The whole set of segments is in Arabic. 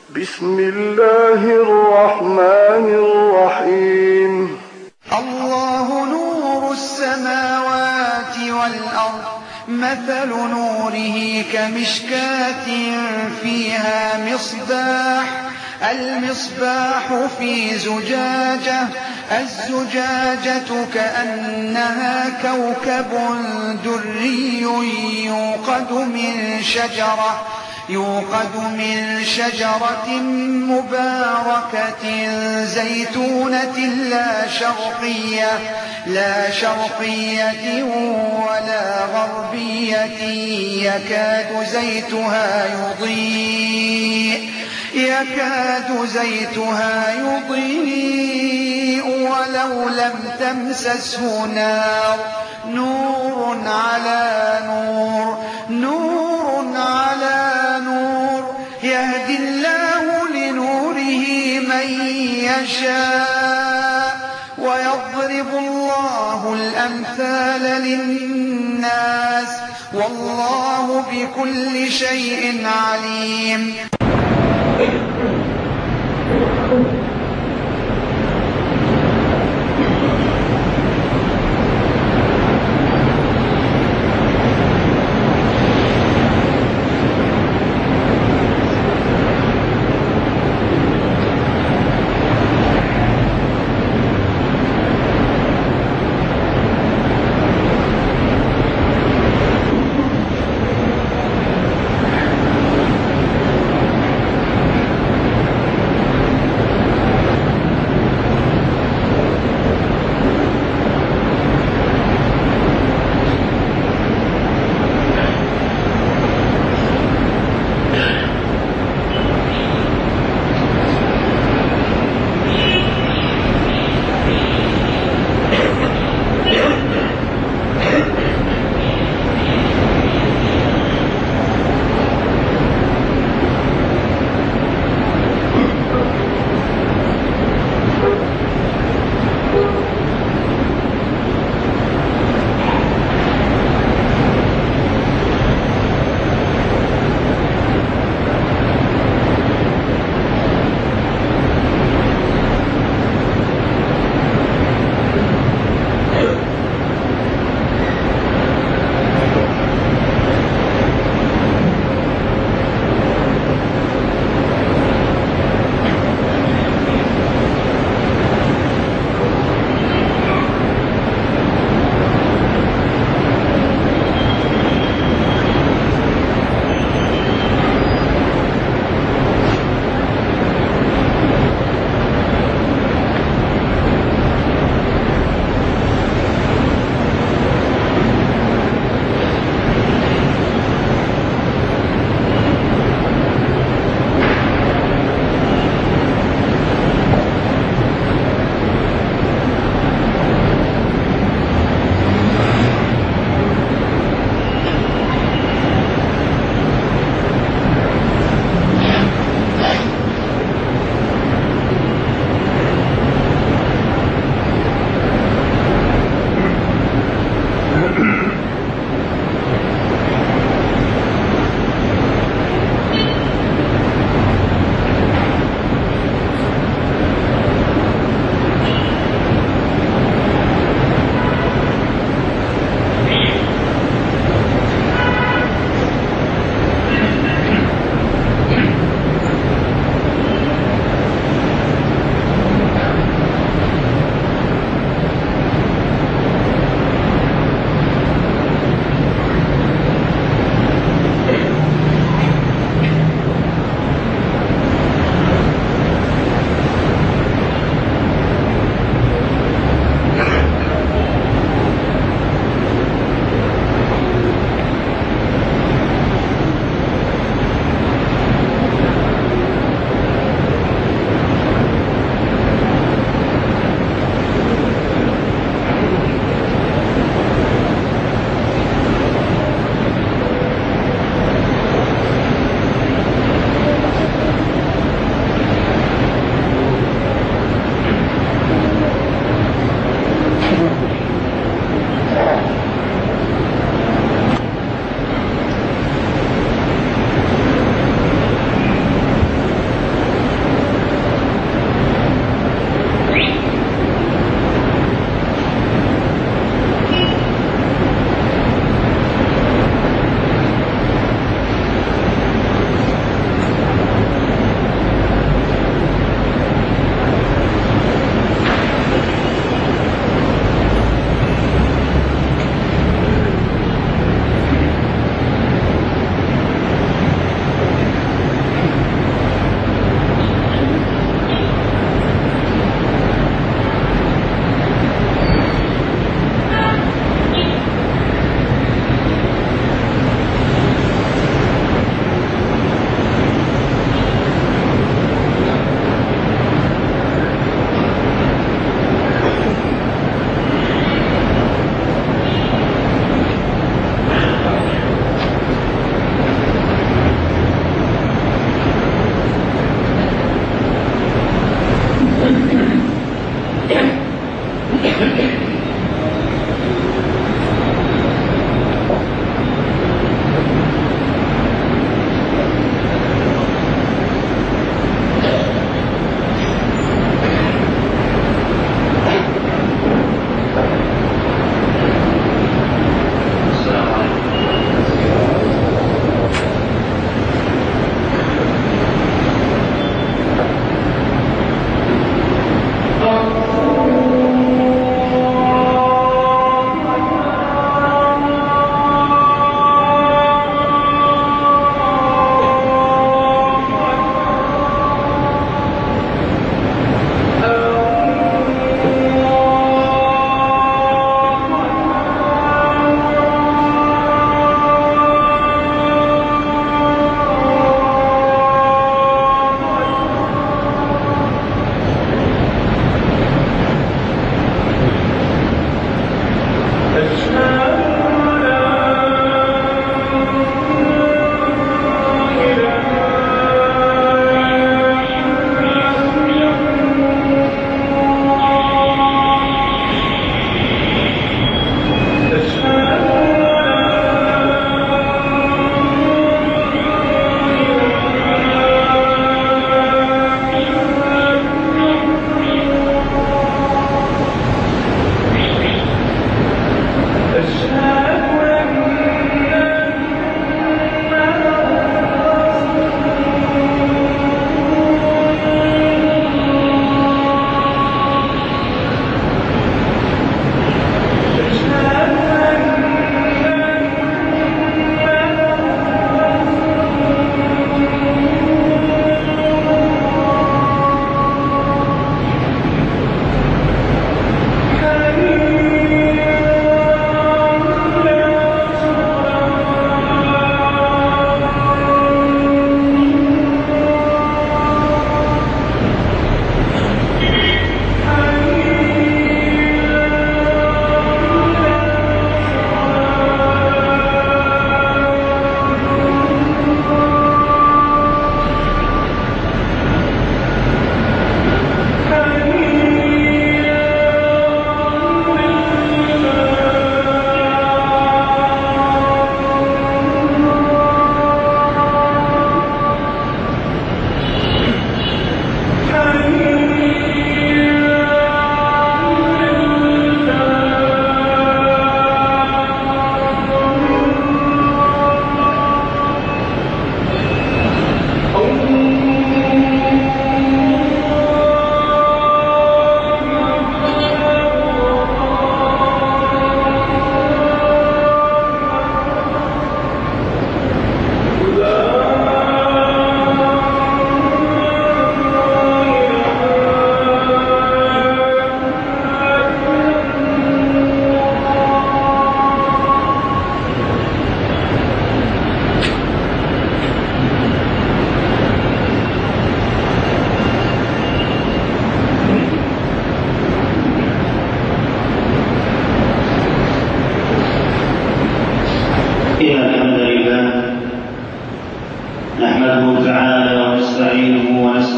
بسم الله الرحمن الرحيم. الله نور السماوات والأرض، مثل نوره كمشكاة فيها مصباح، المصباح في زجاجة، الزجاجة كأنها كوكب دري يوقد من شجرة مباركة زيتونة لا شرقية ولا غربية، يكاد زيتها يضيء ولو لم تمسسه نار، نور على نور، يهدي الله لنوره من يشاء، ويضرب الله الأمثال للناس، والله بكل شيء عليم.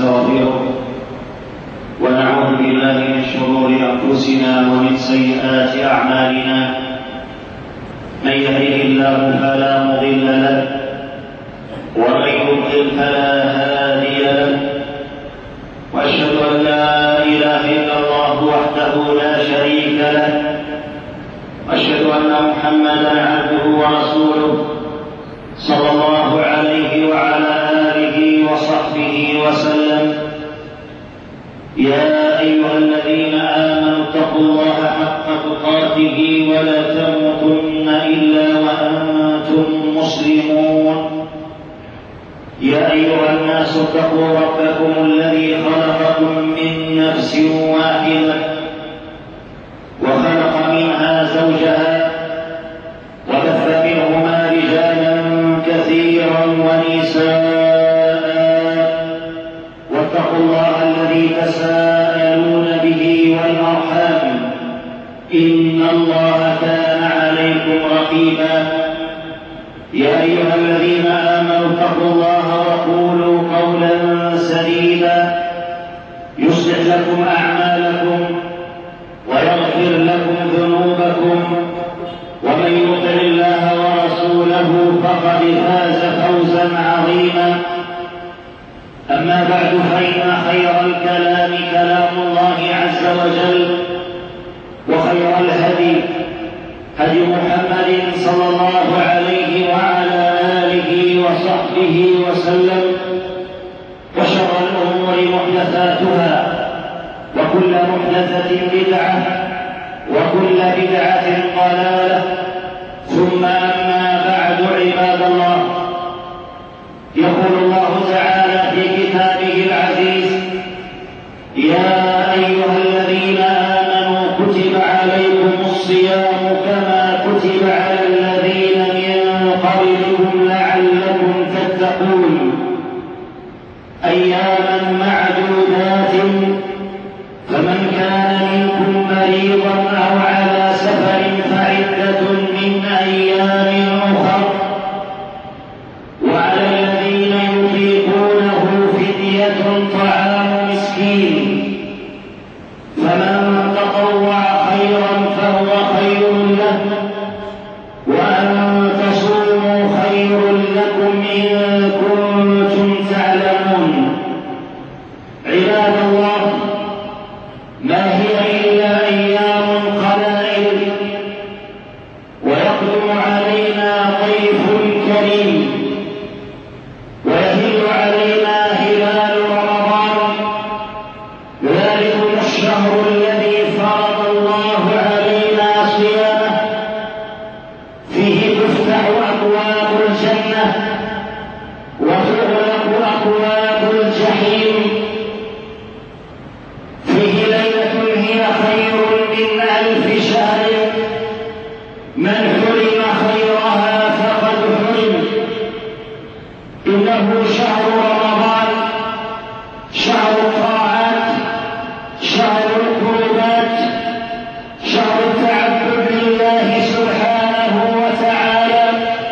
ونستغفره ونعوذ بالله من شرور أنفسنا ومن سيئات أعمالنا. من يهده الله فلا مضل له ومن يضلل فلا هادي له، وأشهد أن لا إله إلا الله وحده لا شريك له، وأشهد أن محمدا عبده ورسوله صلى الله عليه وعلى آله وصحبه وسلم. يا أيها الذين آمنوا اتقوا الله حق تقاته ولا تموتن إلا وأنتم مسلمون. يا أيها الناس اتقوا ربكم الذي خلقكم من نفس واحدة وخلق منها زوجها وبث منهما رجالا كثيرا ونساء، واتقوا الله الذي تساءلون به والأرحام إن الله كان عليكم رقيبا. يا أيها الذين آمنوا اتقوا الله وقولوا قولا سديدا يصلح لكم أعمالكم ويغفر لكم ذنوبكم، ومن يطع الله ورسوله فقد فاز فوزا عظيما. أما بعد، فإن خير الكلام كلام الله عز وجل، وخير الهدي هدي محمد صلى الله عليه وعلى آله وصحبه وسلم، وشر الأمور محدثاتها، وكل محدثة بدعة، وكل بدعة ضلالة، ثم أما بعد. عباد الله، يقول الله تعالى في كتابه العزيز: يا أيها الذين آمنوا كتب عليكم الصيام كما كتب على الذين من قبلكم لعلكم تتقون، أياما معدودات، فمن كان منكم مريضا أو على سفر فعدة من أيام أخر، وعلى الذين يطيقونه فدية طعام مسكين، فمن تطوع خيرا فهو خير له، وأن تصوموا خير لكم إن كنتم تعلمون. عباد الله، ما هي إلا أيام قلائل، ويقدم علينا ضيف كريم، ويهل علينا هلال رمضان، ذلكم الشهر الذي فرض الله علينا صيامه، فيه تفتح أبواب الجنة وتغلق أبواب الجحيم، فيه ليلة هي خير من 1000 شهر، من حرم خيرها فقد حرم. إنه شهر رمضان، شهر الطاعات، شهر القربات، شهر التعبد لله سبحانه وتعالى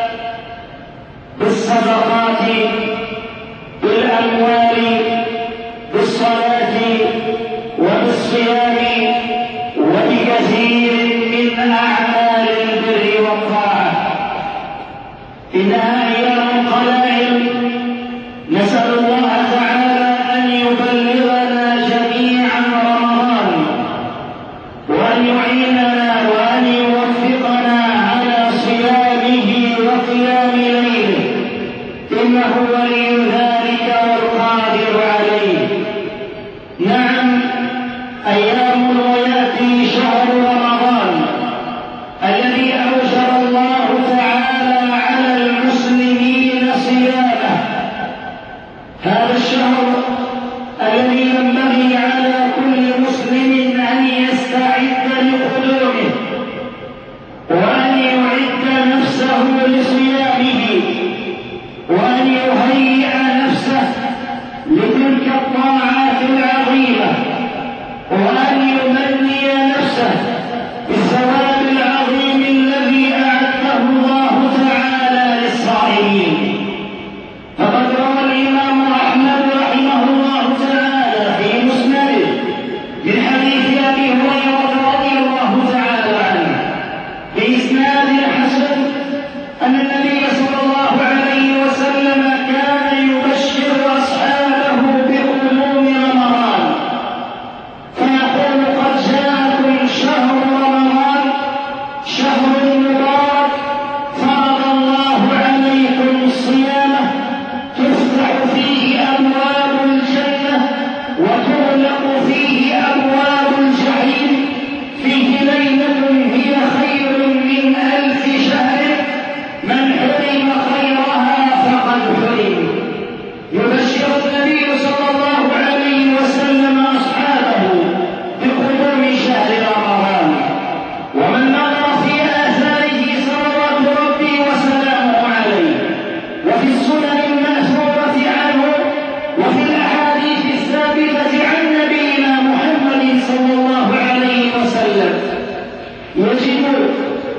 بالصدقات، بالأموال، بالصلاة، وبالصيام، وبكثير من أعمال البر والطاعة. إنها أيام قلائل، نسأل الله تعالى أن يبلغنا جميعا رمضان، وأن يعيننا وأن يوفقنا على صيامه وقيام ليله، إنه ولي ذلك والقادر عليه. نعم، أيام ويأتي شهر رمضان الذي أوجب الله تعالى على المسلمين صيامه. هذا الشهر الذي ينبغي على كل مسلم أن يستعد لقدومه، وأن يعد نفسه لصيامه، وأن يهيئ نفسه لتلك الطاعات العظيمة، وأن يمني نفسه بالثواب العظيم الذي أعده الله تعالى للصائمين. فقد روى الإمام أحمد رحمه الله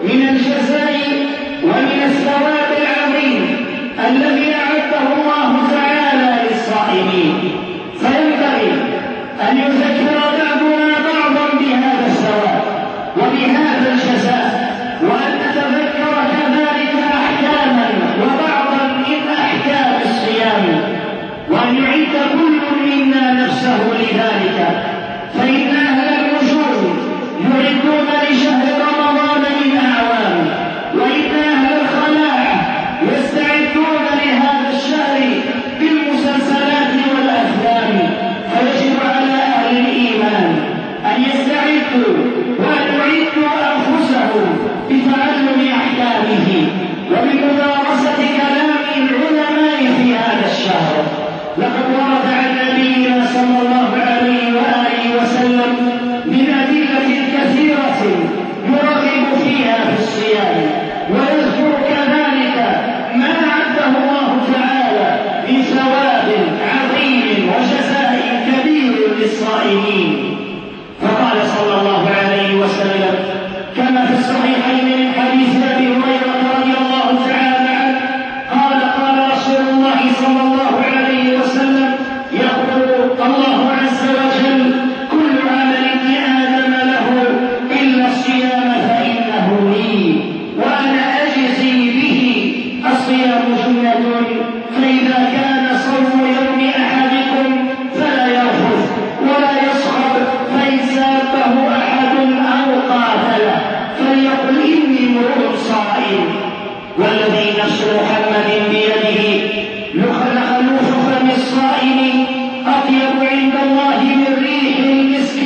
من الجزاء ومن الثواب العظيم الذي أعده الله تعالى للصائمين، فينبغي أن يذكر بعضنا بعضا بهذا الثواب وبهذا الجزاء، وأن نتذكر كذلك أحكاما وبعضا من أحكام الصيام، وأن يعد كل منا نفسه لذلك، فإن أهل الوجود يعدون لشهر رمضان من أعوام، وإن أهل الخلاعة يستعدون لهذا الشهر بالمسلسلات والأفلام، فيجب على أهل الإيمان أن يستعدوا وأن يعدوا أنفسهم بتعلم أحكامه وبمدارسة كلام العلماء في هذا الشهر. لقد ورد عن نبينا صلى الله عليه وآله وسلم من أدلة كثيرة يرغب فيها في الصيام، ويذكر كذلك ما أعده الله تعالى من ثواب عظيم وجزاء كبير للصائمين. فقال صلى الله عليه وسلم كما في الصحيحين من حديث أبي هريرة رضي الله تعالى عنه قال قال رسول الله صلى الله عليه وسلم يقول الله عز وجل كل عمل ابن آدم له إلا الصيام فإنه لي وأنا أجزي به. الصيام جنة، فإذا كان صوم يوم أحدكم فلا يرفث ولا يصخب، فإن سابه أحد أو قاتله فليقل إني امرؤ صائم. والذي نفس محمد بيده لخلوف فم الصائم أطيب عند الله من ريح المسك،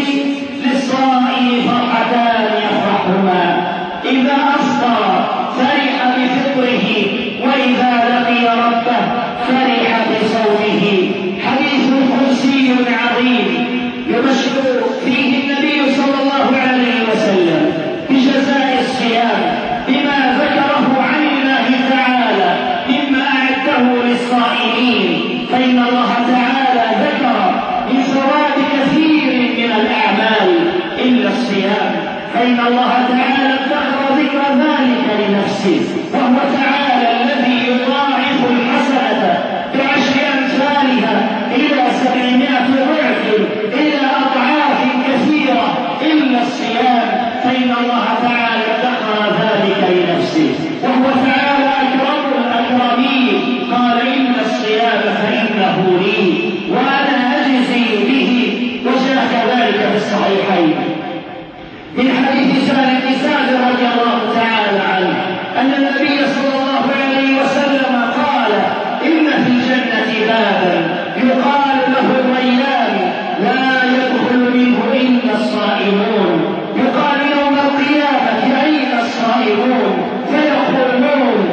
للصائم فرحتان يفرحهما، إذا أفطر فرح بفطره وإذا لقي ربه فرح بصومه. حديث قدسي عظيم يبشر فيه النبي صلى الله عليه وسلم بجزاء الصيام بما ذكره عن الله تعالى مما أعده للصائمين، فإن الله تعالى ذكر من ثواب كثير من الأعمال إلا الصيام، فإن الله تعالى ذكر ذلك لنفسه، وهو تعالى الذي يضاعف الحسنة بعشر أمثالها إلى 700 ضعف إلى أضعاف كثيرة إلا الصيام، فإن الله تعالى ذكر ذلك لنفسه، وهو تعالى أكرم الأكرمين قال إن الصيام فإنه لي وأنا أجزي به. وجاء كذلك في الصحيحين من حديث سهل بن سعد رضي الله تعالى عنه أن النبي صلى الله عليه وسلم قال إن في الجنة بابا يقال له الريان لا يدخل منه إلا الصائمون، يقال يوم القيامة أين الصائمون؟ فيدخلون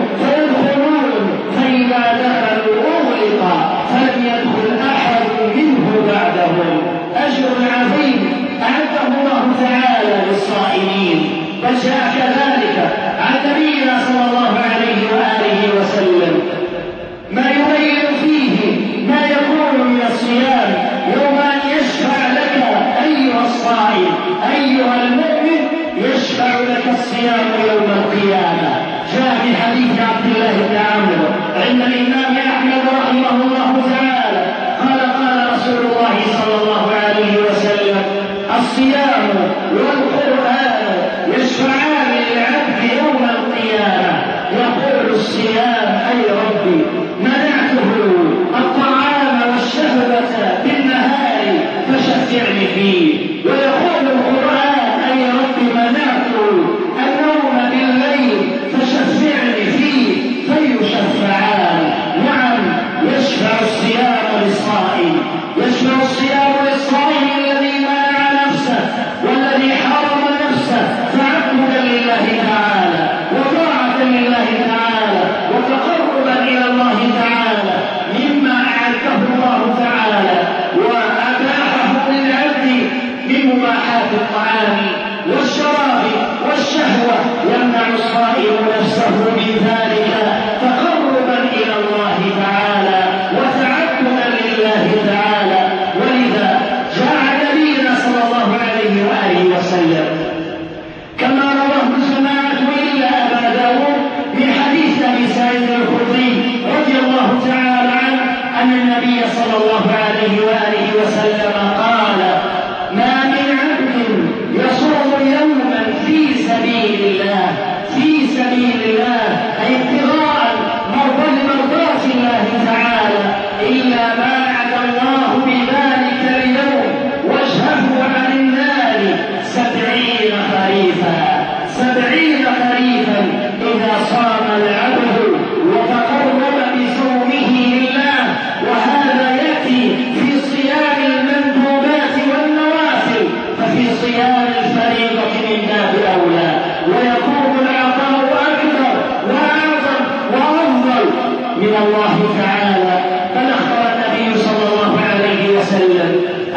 فإذا دخلوا أغلق فلم يدخل أحد منه بعدهم. أجر عظيم أعده الله تعالى للصائمين. وجاء كذلك عن نبينا صلى الله عليه وآله وسلم ما يبين فيه ما يكون من الصيام يوم أن يشفع لك أيها الصائم أيها المؤمن، يشفع لك الصيام يوم القيامة. جاء في حديث عبد الله بن عمرو عند الإمام أحمد رحمه الله تعالى قال رسول الله صلى الله عليه وسلم الصيام والقرآن يشفعان للعبد يوم القيامة، يقول الصيام أي ربي منعته الطعام والشهوة بالنهار فشفعني فيه، ويقول القرآن أي ربي منعت النوم بالليل فشفعني فيه، فيشفعان. نعم يشفع الصيام للصائم، يشفع الصيام للصائم الذي منع نفسه والذي حرم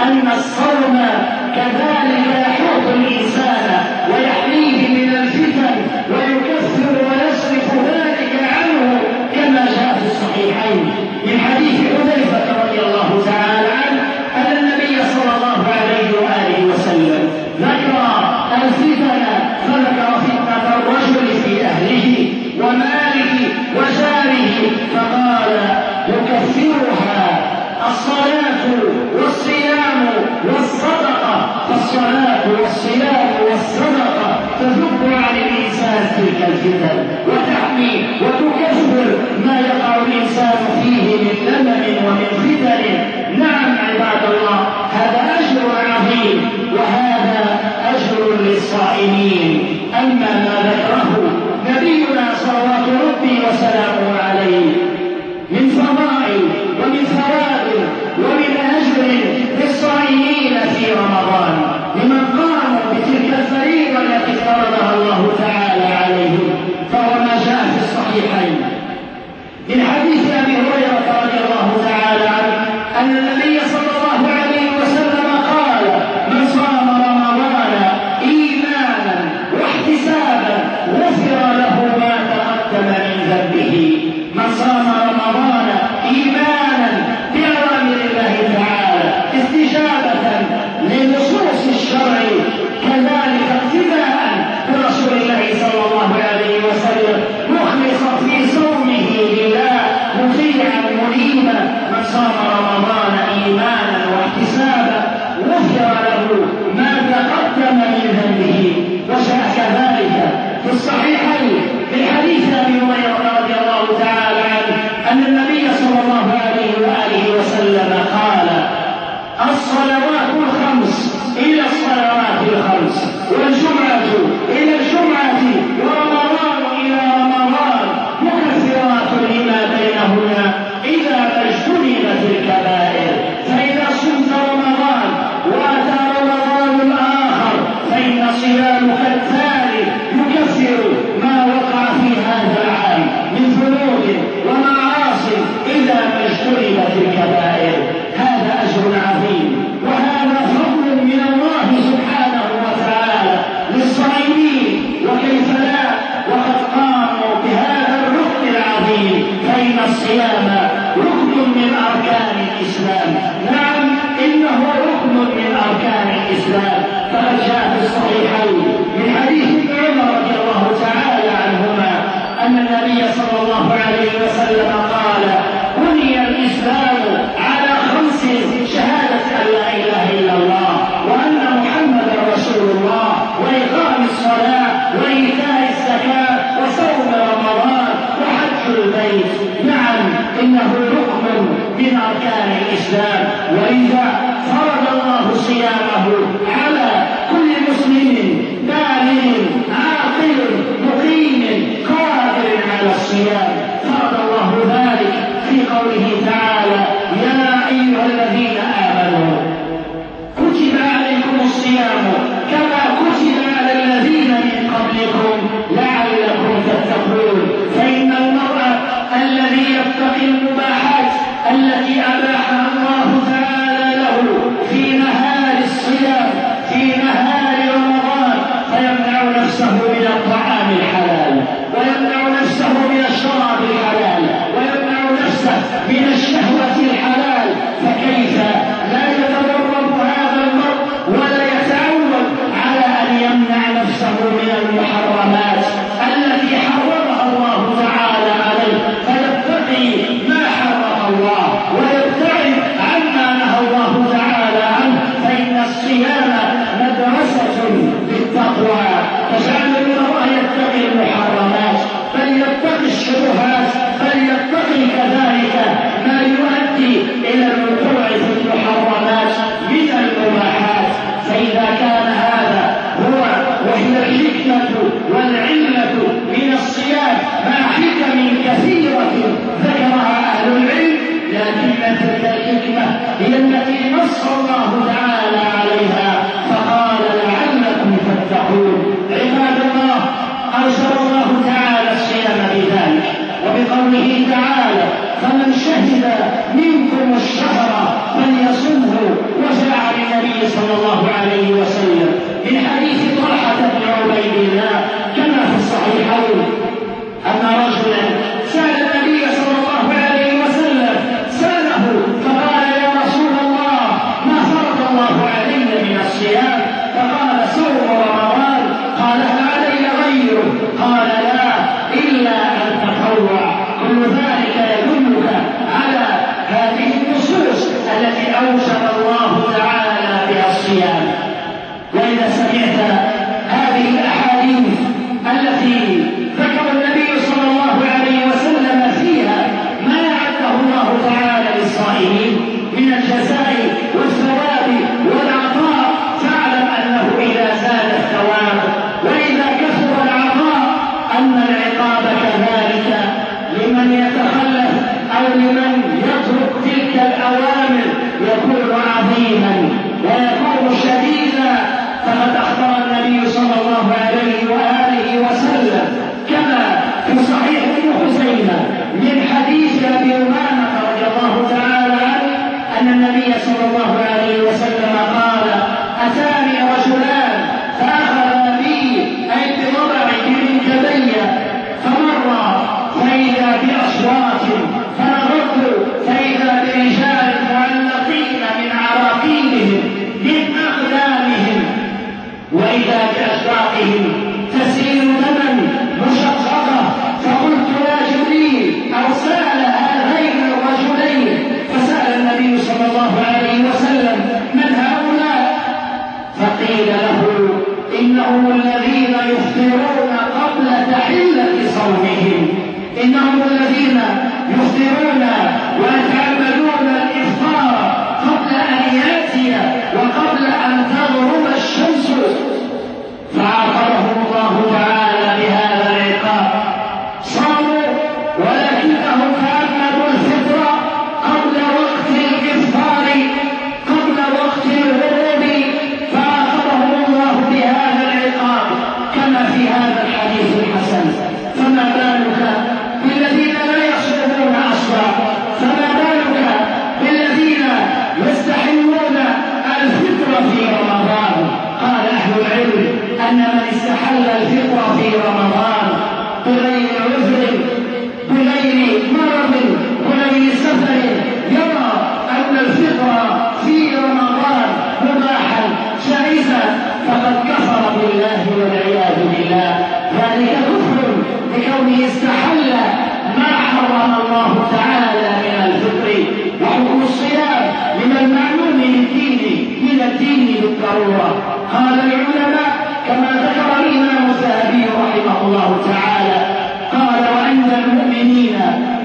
أن الصوم كذلك يحوط الإنسان ويحميه من الفتن ويكفر ويصرف ذلك عنه كما جاء في الصحيحين من حديث حذيفة رضي الله تعالى عنه أن النبي صلى الله عليه وآله وسلم ذكر الفتن فذكر فتنة الرجل في أهله وماله وجاره فقال يكفرها الصلاة والصيام والصدقة، فالصلاة والصيام والصدقة تذب عن الإنسان تلك الفتن وتحمي وتكفر ما يقع الإنسان فيه من لمم ومن فتن. نعم عباد الله، هذا أجر عظيم وهذا أجر للصائمين. أما ما ذكره نبينا صلوات ربي وسلامه عليه من فضائل ومن ثواب ومن أجر للصائمين في رمضان لمن قاموا بتلك الفريضة التي فرضها الله تعالى عليهم، فهو ما جاء في الصحيحين من حديث أبي هريرة رضي الله تعالى عنه أن النبي صلى الله عليه وسلم قال: من صام رمضان إيمانا واحتسابا غفر له ما تقدم من ذنبه. من صام رمضان إيمانا بأوامر الله تعالى استجابة لنصوص الشرع كذلك اقتداء برسول الله صلى الله عليه وسلم مخلصا في صومه لله مطيعا منيبا، من صام رمضان إيمانا واحتسابا غفر له ما تقدم من ذنبه. وجاء كذلك في الصحيحين من حديث أبي هريرة رضي الله تعالى عنه أن النبي صلى الله عليه وآله وسلم قال: الصلوات الخمس إلى الصلوات الخمس، والجمعة إلى الجمعة، ورمضان إلى رمضان، مكفرات لما بينهن إذا ما اجتنبت الكبائر. فإذا صمت رمضان وأتى رمضان آخر فإن صيامك التالي يكفر ما وقع في هذا العام من ذنوب ومعاصي إذا ما اجتنبت الكبائر. هذا أجر عظيم وهذا فضل من الله سبحانه وتعالى للصائمين، وكيف لا وقد قاموا بهذا الركن العظيم، فإن الصيام ركن من أركان الإسلام. نعم إنه ركن من أركان الإسلام، فقد جاء في الصحيحين من حديث ابن عمر رضي الله تعالى عنهما أن النبي صلى الله عليه وسلم قال: بني الإسلام على خمس: شهادة أن لا إله إلا الله وأن محمدا رسول الله، وإقام الصلاة، وإيتاء الزكاة، وصوم رمضان، وحج البيت. نعم إنه ركن من أركان الإسلام، ولذا فرض الله صيامه على كل مسلم بالغ عاقل مقيم قادر على الصيام. فرض الله ذلك في قوله تعالى: يا أيها الذين آمنوا كتب عليكم الصيام كما كتب على الذين من قبلكم لعلكم تتقون. فإن المرء الذي يتقي المباحات التي أباحها الله تعالى له في نهار الصيام في نهار رمضان فيمنع نفسه من الطعام الحلال، ويمنع نفسه من الشراب الحلال، ويمنع نفسه من الشهوة الحلال، فكيف لا يتدرب هذا المرء ولا يتعود على أن يمنع نفسه من المحرمات التي حرمها الله تعالى عليه، فيتقي ما حرم الله ويبتعد عما نهى الله تعالى عنه. فإن الصيام مدرسة للتقوى تجعل المرء يتقي المحرمات، بل يتقي الشبهات، بل يتقي كذلك ما يؤدي إلى الوقوع في المحرمات من المباحات. فإذا كان هذا هو وهي الحكمة والعلة من الصيام مع حكم كثيرة ذكرها أهل العلم، لكن تلك الحكمة هي التي نص الله تعالى عليها فقال: لعلكم تتقون. عباد الله، أرسل الله تعالى الصيام بذلك، وبقوله تعالى: فمن شهد منكم الشهر فليصمه، وجعل صلى الله عليه وسلم من حديث طلحة بن عبيد الله كما في الصحيحين أن رجلا سأل النبي صلى الله عليه وسلم سأله فقال يا رسول الله ما فرض الله علي من الصيام؟ فقال صوم رمضان. قال هل علي غيره؟ قال لا إلا أن تطوع. كل ذلك يدلك على هذه النصوص التي أوجب الله تعالى بها الصيام. وإذا سمعت هذه الأحاديث التي ذكر النبي صلى الله عليه وسلم فيها ما أعده الله تعالى للصائمين من الجزاء والثواب والعطاء، فاعلم أنه إذا زاد الثواب وإذا كثر العطاء أن العقاب كذلك لمن يتخلف أو لمن يترك تلك الأوامر يكون عظيما ويكون شديدا. فقد أخبر النبي صلى الله عليه وآله وسلم كما في صحيح ابن خزيمة من حديث أبي أمامة رضي الله تعالى عنه أن النبي صلى الله عليه وسلم قال أتاني رجلان فأخذ بي أي بضبعي من كبي فمر فإذا بأصوات فنظرت فإذا برجال معلقين من عراقيلهم من أقدامهم وإذا بأشواقهم تسيل دما مشققة. فقلت يا جبريل أو سأل هذين الرجلين؟ فسأل النبي صلى الله عليه وسلم من هؤلاء؟ فقيل له إنهم الذين يفطرون قبل تحلة صومهم، إنهم الذين يفطرون ويتعمدون الإفطار قبل أن يأتي وقبل أن تغرب الشمس. فعاقبهم الله تعالى بهذا العقاب. صاموا ولكنهم تعمدوا الفطر قبل وقت الإفطار قبل وقت الغروب، فعاقبهم الله بهذا العقاب كما في هذا الحديث الحسن. فما بالك بالذين لا يصومون أصلا؟ فما بالك بالذين يستحلون الفطر في رمضان؟ قال أهل العلم أن من استحل الفطر في رمضان بغير عذر بغير مرض بغير سفر يرى أن الفطر في رمضان مباحا جائزا فقد كفر بالله والعياذ بالله. ذلك كفر بكونه استحل ما حرم الله تعالى من الفطر. وحكم الصيام من المعلوم من الدين بالضرورة. قال العلماء كما ذكر الإمام الذهبي رحمه الله تعالى قال وعند المؤمنين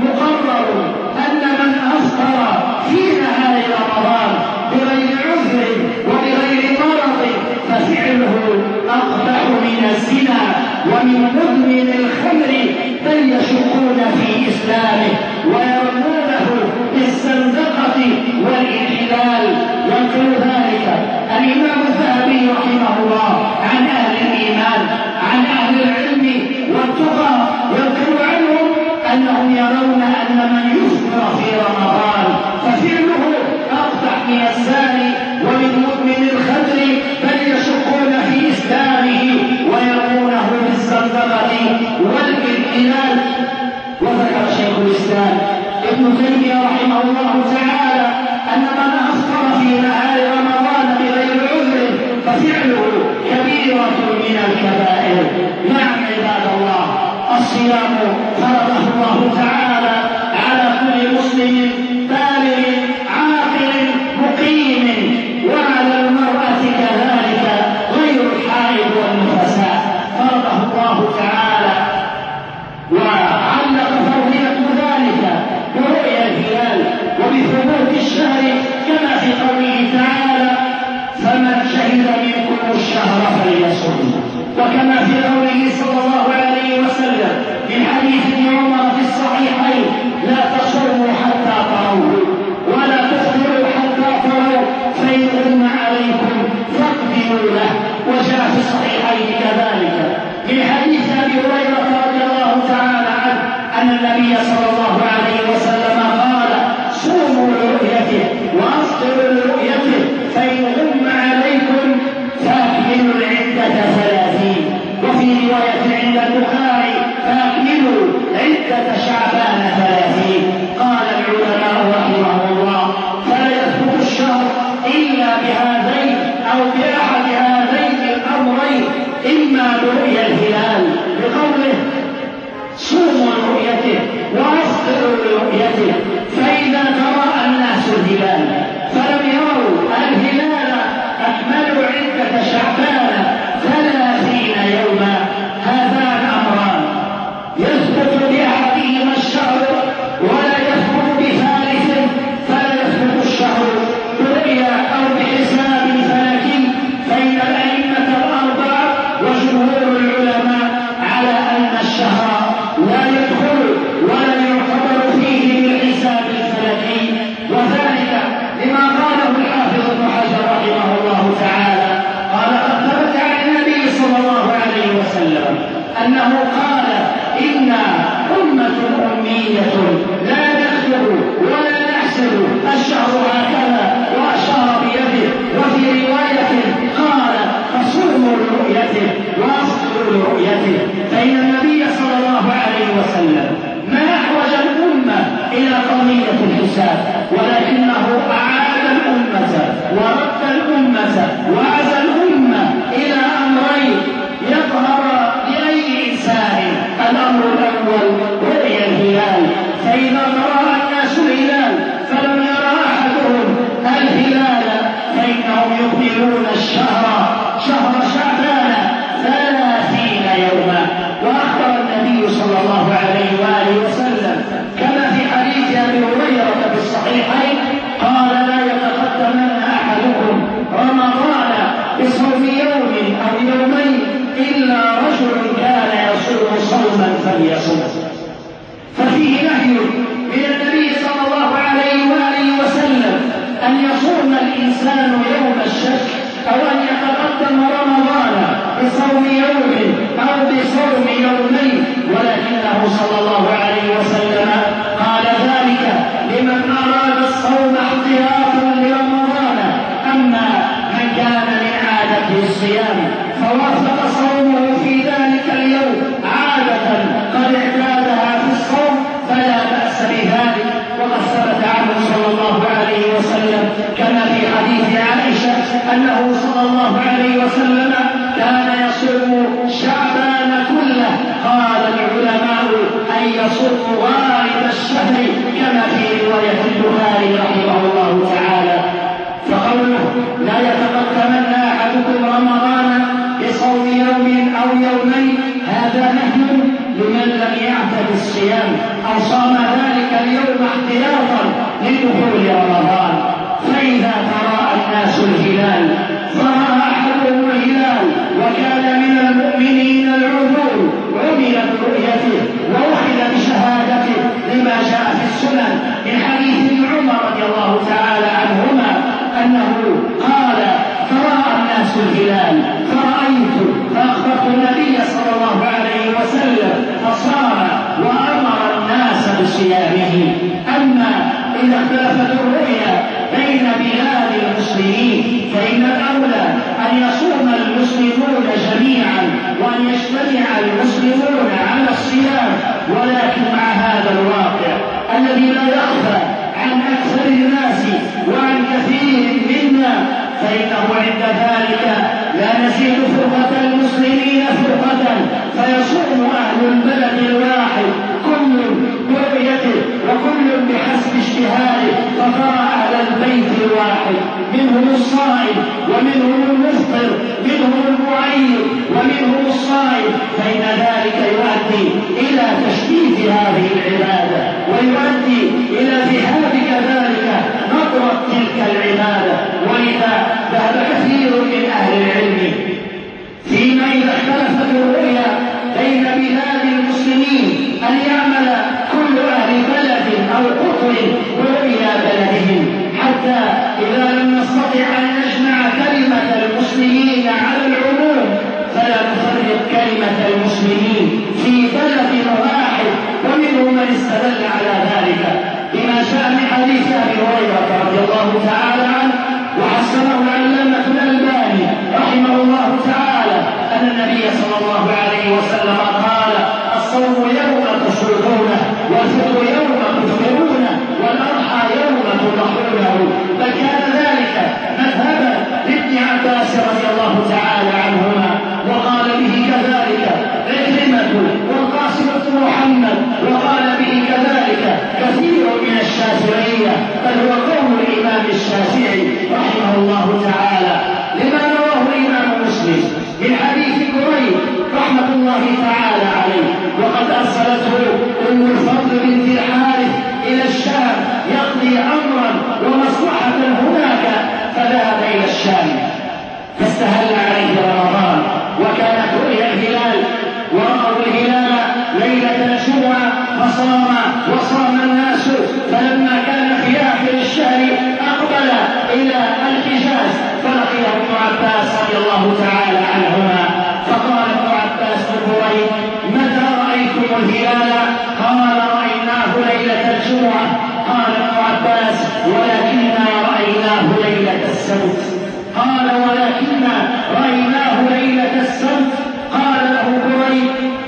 مقرر أن من أفطر في نهار رمضان بغير عذر وبغير مرض ففعله أقبح من الزنا ومن مدمن الخمر، بل يشكون في إسلامه ويرمونه بالزندقة والانحلال. ينقل ذلك الإمام الذهبي رحمه الله عن أهل الإيمان عن أهل العلم والتقى، ينقل عنهم أنهم يرون أن من يفطر في رمضان ففعله أقبح من الزاني ومن مدمن الخمر، بل يشكون في إسلامه ويرمونه بالزندقة والانحلال. وذكر شيخ الإسلام ابن تيمية رحمه الله تعالى أن من أفطر في نهار رمضان بغير عذر ففعله كبيرة من الكبائر. نعم عباد الله، الصيام فرضه الله تعالى على كل مسلم بالغ عاقل مقيم، وعلى المرأة كذلك غير الحائض والنفساء فرضه الله تعالى، وعلق فرضية ذلك برؤيا الهلال وبثبوت الشهر كما في قوله تعالى فمن شهد منكم الشهر فليصم، وكما في قوله صلى الله عليه وسلم من حديث ابن عمر في الصحيحين لا تصوموا حتى تروه ولا تفطروا حتى تروا فإن غم عليكم فاقدروا له. وجاء في الصحيحين كذلك من حديث أبي هريرة رضي الله تعالى عنه أن النبي صلى الله عليه وسلم قال صوموا لرؤيته وأفطروا لرؤيته فإن غم عليكم إما برؤيا الهلال بقوله صوموا لرؤيته وأفطروا لرؤيته، فإذا تراءى الناس الهلال فلم يروا الهلال أكملوا عدة شعبان 30 يوما، هذان أمران: يثبت بأحدهما الشهر ولا يثبت بثالث، فلا يثبت الشهر برؤيا أو بحساب فلكي، فإن الأئمة الأربعة وجمهور العلماء على أن الشهر لا يدخل ولا يعتبر فيه بالحساب الفلكي، وذلك لما قاله الحافظ ابن حجر رحمه الله تعالى. قال: قد ثبت عن النبي صلى الله عليه وسلم أنه قال: إنا أمة أمية لا نكتب ولا نحسب الشهر هكذا، وأشار بيده. وفي رواية قال: فصوموا لرؤيته وأفطروا لرؤيته، فإن النبي صلى الله عليه وسلم ما أحوج الأمة إلى قضية الحساب، ولكنه أعاد الأمة ورد الأمة وعزى الأمة إلى أمرين يظهر لأي إنسان. الأمر الأول رؤيا الهلال، فإذا تراءى الناس الهلال فلم يرى أحدهم الهلال فإنهم يكملون الشهر، شهر شعبان 30 يوما. وأخبر النبي صلى الله عليه وآله وسلم كما في حديث أبي هريرة في الصحيحين قال: لا يتقدمن أحدكم رمضان بصوم يوم أو يومين إلا رجل كان يصوم صوما فليصم. ففيه نهي من النبي صلى الله عليه وآله وسلم أن يصوم الإنسان يوم الشك أو أن يتقدم رمضان بصوم يوم أو بصوم يومين، ولكنه صلى الله عليه وسلم قال ذلك لمن أراد الصوم احتياطا لرمضان. أما من كان من عادته الصيام فوافق صومه في ذلك اليوم عادة قد اعتادها في الصوم فلا بأس بذلك. وقد ثبت عنه صلى الله عليه وسلم كما في حديث عائشة أنه صلى الله عليه وسلم كان يصوم شعبان كله. قال العلماء أن يصوم غالب الشهر كما في رواية البخاري رحمه الله تعالى. فقوله: لا يتقدمن أحدكم رمضان بصوم يوم أو يومين، هذا نهي لمن لم يعتد الصيام أو صام ذلك اليوم احتياطا لدخول رمضان. فإذا تراءى الناس الهلال فرأى أحدهم الهلال وكان من المؤمنين العذول عمل برؤيته وأخذ بشهادته لما جاء في السنن من حديث ابن عمر رضي الله تعالى عنهما أنه قال: فرأى الناس الهلال فرأيت فأخبرت النبي صلى الله عليه وسلم فصام وأمر الناس بصيامه. أما إذا اختلفت الرؤيا بين بلاد المسلمين فإن الأولى أن يصوم المسلمون جميعا وأن يجتمع المسلمون على الصيام، ولكن مع هذا الواقع الذي لا يخفى عن أكثر الناس وعن كثير منا، فإنه عند ذلك لا نزيد فرقة المسلمين فرقة فيصوم أهل البلد الواحد كل برؤيته وكل بحسب اجتهاده، فترى أهل البيت الواحد منهم الصائم ومنهم المفطر منهم المعيد ومنهم الصائم، فإن ذلك يؤدي إلى تشتيت هذه العبادة ويؤدي إلى ذهاب كذلك نظرة تلك العبادة. ولذا ذهب كثير من أهل العلم فيما إذا اختلفت الرؤيا بين بلاد المسلمين أن يعمل كل أهل بلد أو قطر برؤيا بلدهم، حتى إذا لم نستطع أن نجمع كلمة المسلمين على العموم فلا نفرق كلمة المسلمين في بلد واحد. ومنهم من استدل على ذلك بما جاء من حديث أبي هريرة رضي الله تعالى عنه وحسنه العلامة الألباني رحمه الله تعالى أن النبي صلى الله عليه وسلم قال: الصوم يوم تصومونه والفطر يوم تفطرونه والأضحى يوم تضحونه. فكان ذلك مذهبا لابن عباس رضي الله تعالى عنهما، وقال به الشام، فاستهل عليه رمضان، وكانت رؤيا الهلال، ورأوا الهلال ليلة الجمعة وصام الناس. فلما كان في آخر الشهر أقبل إلى الحجاز فلقيه ابن عباس رضي الله تعالى عنهما، فقال ابن عباس لبريد: متى رأيتم الهلال؟ قال: رأيناه ليلة الجمعة. قال ابن عباس: ولكننا رأيناه ليلة السبت. قال: ولكننا رأيناه ليلة السبت. قال له بريد: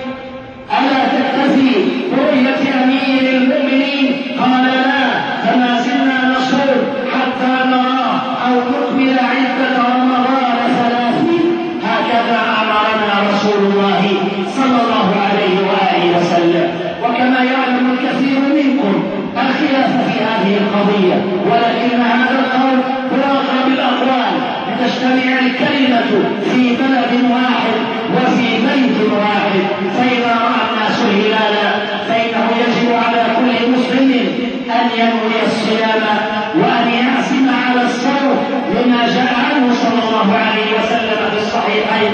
ألا تكتفي برؤية أمير المؤمنين؟ قال: لا، فما زلنا نصوم حتى نراه أو نكمل عدة رمضان 30. هكذا أمرنا رسول الله صلى الله عليه وآله وسلم. وكما يعلم الكثير منكم الخلاف في هذه القضية، ولكن هذا القول هو أقرب الأقوال لتجتمع الكلمة في بلد واحد وفي بيت واحد. فإذا رأى الناس الهلال فإنه يجب على كل مسلم أن ينوي الصيام وأن يعزم على الصوم، لما جاء عنه صلى الله عليه وسلم في الصحيحين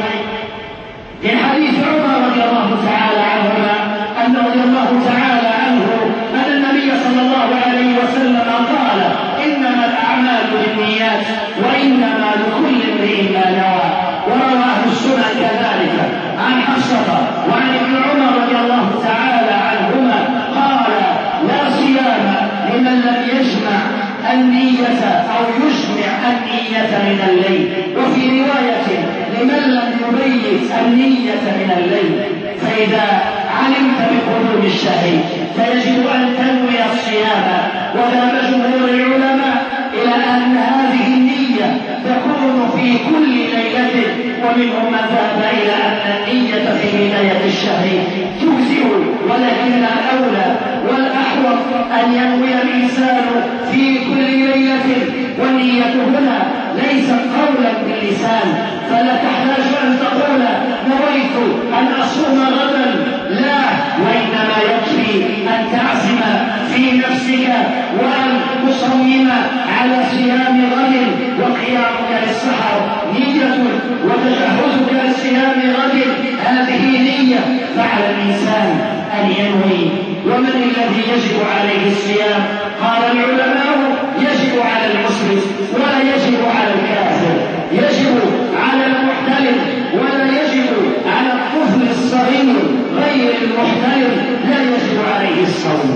من حديث عمر رضي الله تعالى عنهما أن رضي الله تعالى عنه أن النبي صلى الله عليه وسلم قال: إنما الأعمال بالنيات وإنما لكل امرئ ما نوى. وروى أهل السنن كذلك عن حفصة وعن ابن عمر رضي الله تعالى عنهما قال: لا صيام لمن لم يجمع النية أو يجمع النية من الليل. وفي رواية: لمن لم يبيت النية من الليل. فإذا علمت بقدوم الشهر فيجب أن تنوي الصيام. وذهب جمهور العلماء إلى أن هذه النية تكون في كل ليلة، ومنهم من ذهب إلى أن النية في بداية الشهر تجزئ، ولكن الأولى والأحوط أن ينوي الإنسان في كل ليلة. والنية هنا ليست قولا باللسان، فلا تحتاج أن تقول: نويت أن أصوم غدا، لا، وإنما يكفي أن تعزم في نفسك وأن تصمم على صيام غد، وقيامك للسحر نية، وتجهزك لصيام غد هذه نية. فعلى الإنسان أن ينوي. ومن الذي يجب عليه الصيام؟ قال العلماء: يجب على المسلم ولا يجب على الكافر، يجب على المحتلم ولا يجب على الطفل الصغير غير المحتلم، لا يجب عليه الصوم،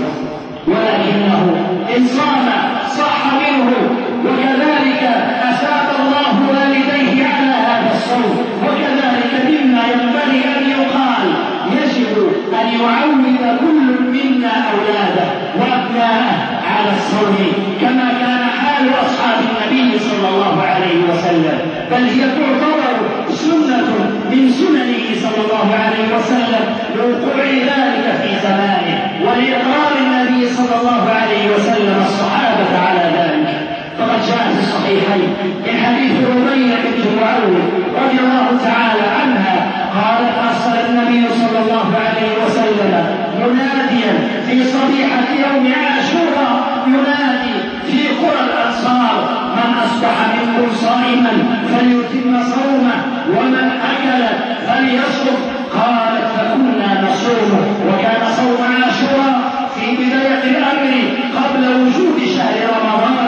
ولكنه إن صام صح منه، وكذلك أثاب الله والديه على هذا الصوم. وكذلك مما ينبغي أن يقال: يجب أن يعود كل منا أولاده وأبناءه على الصوم، كما كان حال أصحاب النبي صلى الله عليه وسلم، بل هي تعتبر سنة من سننه صلى الله عليه وسلم لوقوع ذلك في زمانه ولإقرار النبي صلى الله عليه وسلم الصحابة على ذلك. فقد جاء في الصحيحين من حديث ربيعة بنت معوذ رضي الله تعالى عنها قالت: أرسل النبي صلى الله عليه وسلم مناديا في صبيحة يوم عاشوراء ينادي في قرى الأنصار: من أصبح منكم صائما فليتم صومه، ومن أكل فليصم. قالت: فكنا نصومه. وكان صوم عاشوراء في بداية الأمر قبل وجود شهر رمضان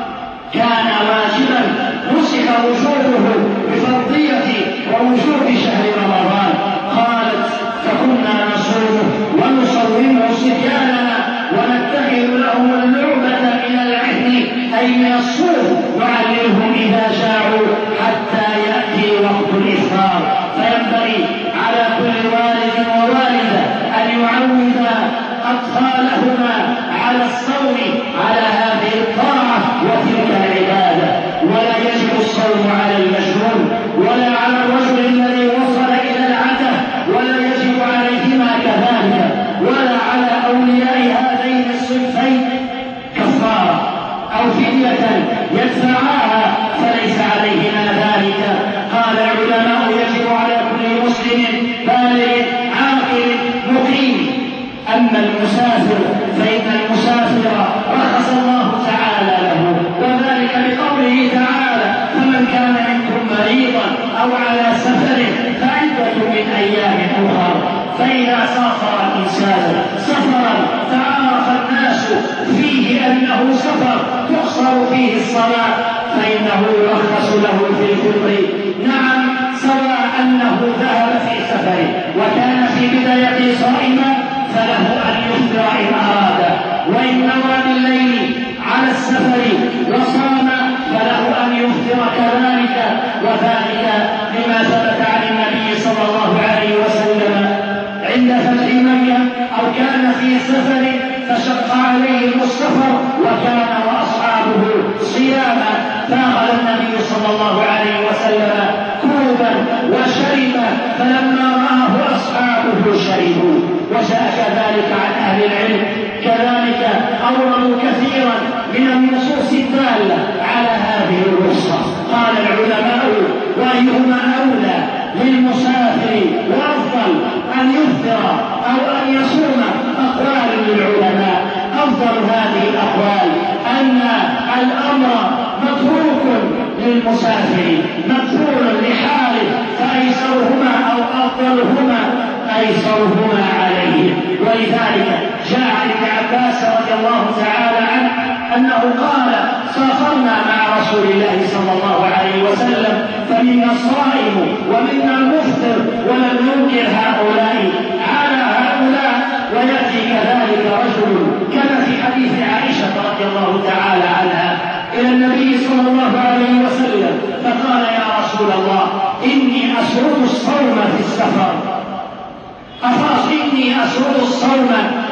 كان واجبا، نسخ وجوبه بفرضية ووجوب شهر رمضان. قالت: فكنا نصومه ونصومه صبياننا ونتخذ لهم اللعبة من العهد أي من الصوم، نعلمهم إذا جاعوا حتى يأتي وقت الإفطار. فينبغي على كل والد ووالدة أن يعود أطفالهما على الصوم، على هذه الطاعة وتلك العبادة. ولا يجب الصوم على المجنون ولا على الرجل الذي وصل إلى العته، ولا يجب عليهما كذلك، ولا على أولياء هذين الصنفين كفارة أو فدية يدفعاها، فليس عليهما ذلك. قال العلماء: يجب على كل مسلم بالغ عاقل مقيم. أما المسافر فإن المسافر رخص الله تعالى له، وذلك بقوله تعالى: فمن كان منكم مريضا أو على سفر فعدة من أيام أخر. فإذا سافر الإنسان سفرا فعرف الناس فيه أنه سفر تقصر فيه الصلاة فإنه يرخص له في الفطر، نعم، سواء أنه ذهب في سفر وكان في بداية صائما فله أن يفطر إن أراد، وإن نوى بالليل على السفر وصام فله أن يفطر كذلك، وذلك لما ثبت عن النبي صلى الله عليه وسلم عند فتح مكة أو كان في سفر فشق عليهم السفر وكان وأصحابه صياما فأخذ النبي صلى الله عليه وسلم كوبا وشرب فلما رآه أصحابه شربوا. وجاء كذلك عن أهل العلم كذلك أوردوا كثيرا من النصوص الدالة على هذه الرخصة. قال العلماء: وأيهما أولى للمسافر وأفضل أن يفطر أو أن يصوم؟ أقوال للعلماء. أفضل هذه الأقوال أن الأمر متروك للمسافر مغفور لحاله، فأيسرهما أو أفضلهما أيسرهما عليه. ولذلك جاء عن ابن عباس رضي الله تعالى عنه أنه قال: سافرنا مع رسول الله صلى الله عليه وسلم فمنا الصائم ومنا المفطر ولم ينكر هؤلاء على هؤلاء. ويأتي كذلك رجل كما في حديث عائشة رضي الله تعالى عنها إلى النبي صلى الله عليه وسلم فقال: يا رسول الله، إني أسرد الصوم في السفر، إني أسرد الصوم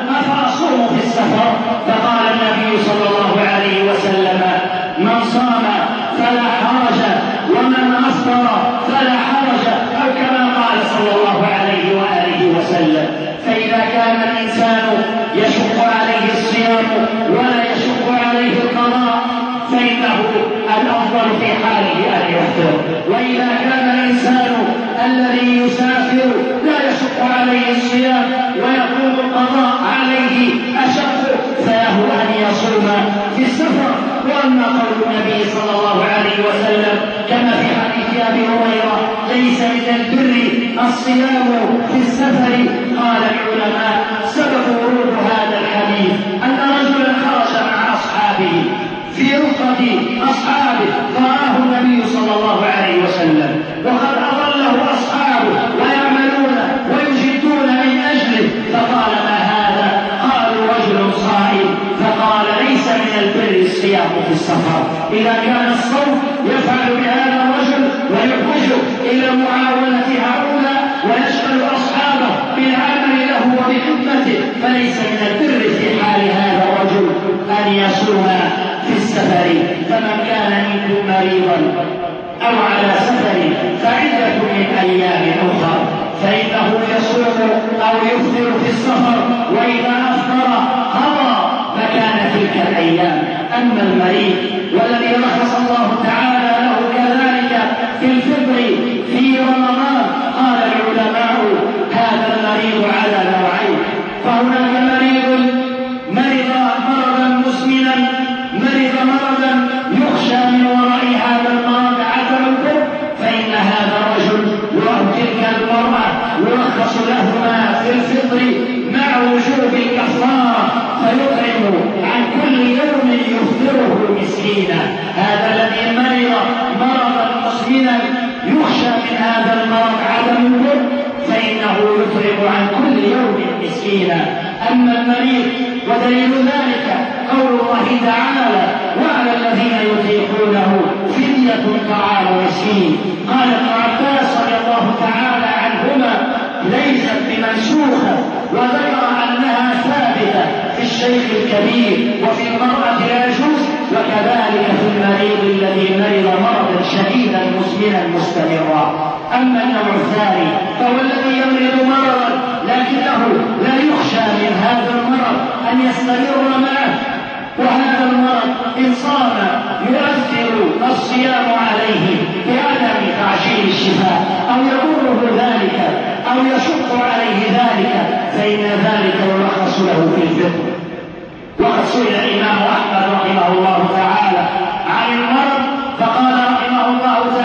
أفأصوم في السفر؟ فقال النبي صلى الله عليه وسلم: من صام فلا حرج ومن أفطر فلا حرج، أو كما قال صلى الله عليه وآله وسلم. فإذا كان الإنسان يشق عليه الصيام ولا يشق عليه القضاء فإنه الأفضل في حاله أن يفطر. وإذا كان الإنسان الذي يسافر لا يشق عليه الصيام ويكون القضاء عليه أشق فله أن يصوم في السفر. وأما قول النبي صلى الله عليه وسلم كما في حديث أبي هريرة: ليس من البر الصيام في السفر، قال العلماء: سبب ورود هذا الحديث أن رجلا خرج مع أصحابه في رفقة أصحابه فرآه النبي صلى الله عليه وسلم وقد أضله أصحابه ويعملون ويجدون من أجله، فقال: ما هذا؟ قالوا: رجل صائم. فقال: ليس من البر الصيام في السفر. إذا كان الصوم يفعل بهذا الرجل ويحوجه إلى معاونة هؤلاء ويشغل أصحابه بالعمل له وبخدمته فليس من البر في حال هذا الرجل أن يصوم في السفر. فمن كان منكم مريضا أو على سفر فعدة من أيام أخر، فإنه يصوم أو يفطر في السفر، وإذا أفطر قضى مكان تلك الأيام. أما المريض والذي رخص الله تعالى له كذلك في الفطر في رمضان، قال العلماء: هذا المريض على نوعين. فهناك مريض مرض مرضا مزمنا، مرض مرضا يخشى من وراء هذا المرض عدم البر، فإن هذا الرجل وتلك المرأة يرخص لهما في الفطر مع وجوب الكفارة، فيطعم عن كل يوم يفطره مسكينا. هذا الذي مرض مرضا مزمنا يخشى من هذا المرض عدم البر فإنه يطعم عن كل يوم مسكينا. أما المريض ودليل ذلك قول الله تعالى: وعلى الذين يطيقونه فدية طعام مسكين. قال ابن عباس رضي الله تعالى عنهما: ليست بمنسوخة، وذكر أنها ثابتة في الشيخ الكبير وفي المرأة لا يجوز، وكذلك في المريض الذي مرض مرضا شديدا مزمنا مستمرا. أما النوع الثاني فهو الذي يمرض مرضا لكنه لا يخشى من هذا المرض أن يستمر معه، وهذا المرض إن صام يؤثر الصيام عليه بعدم تعجيل الشفاء أو يضره ذلك أو يشق عليه ذلك، فإن ذلك يرخص له في الفطر. وقد سئل الإمام أحمد رحمه الله تعالى عن المرض فقال رحمه الله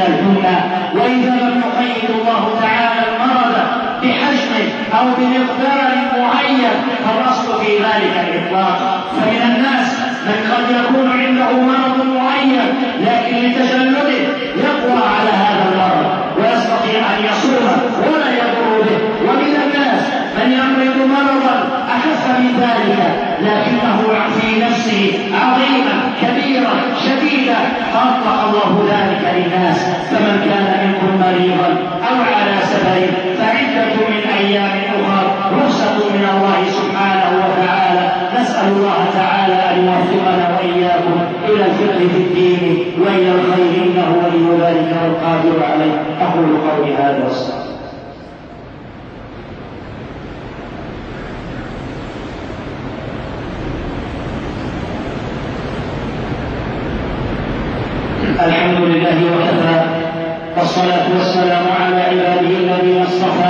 الدنيا. وإذا لم يقيد الله تعالى المرض بحجم أو بمقدار معين فالأصل في ذلك الإطلاق. فمن الناس من قد يكون عنده مرض معين لكن لتجلده يقوى على هذا المرض ويستطيع أن يصوم ولا يضر به. ومن الناس من يمرض مرضا أخف من ذلك لكنه في نفسه عظيما كبيرا شديدا فأطلق الله ذلك للناس. فمن كان منكم مريضا أو على سفر فعدة من أيام أخر رخصة من الله سبحانه وتعالى. نسأل الله تعالى أن يوفقنا وإياكم إلى الفقه في الدين وإلى الخير إنه ولي ذلك والقادر عليه. أقول قولي هذا والسلام. الحمد لله وكفى والصلاة والسلام على عباده الذين اصطفى.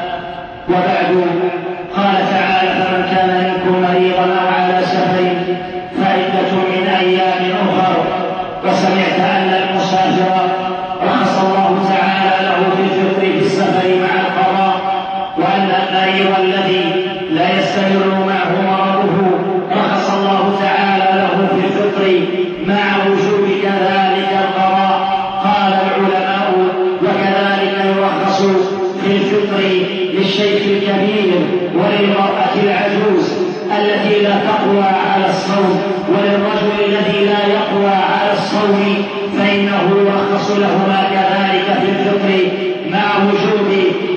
وبعد قال تعالى فمن كان منكم مريضا أو على سفر فعدة من أيام أخر. وسمعت أن المسافر رخص الله تعالى له في الفطر في السفر مع القضاء، وأن المريض الذي لا يستمر معه مرضه رخص الله تعالى له في الفطر مع وجوب كذلك القضاء. قال العلماء وكذلك يرخص في الفطر للشيخ الكبير وللمرأة العجوز التي لا تقوى على الصوم وللرجل الذي لا يقوى على الصوم فإنه يرخص لهما كذلك في الفطر مع وجوب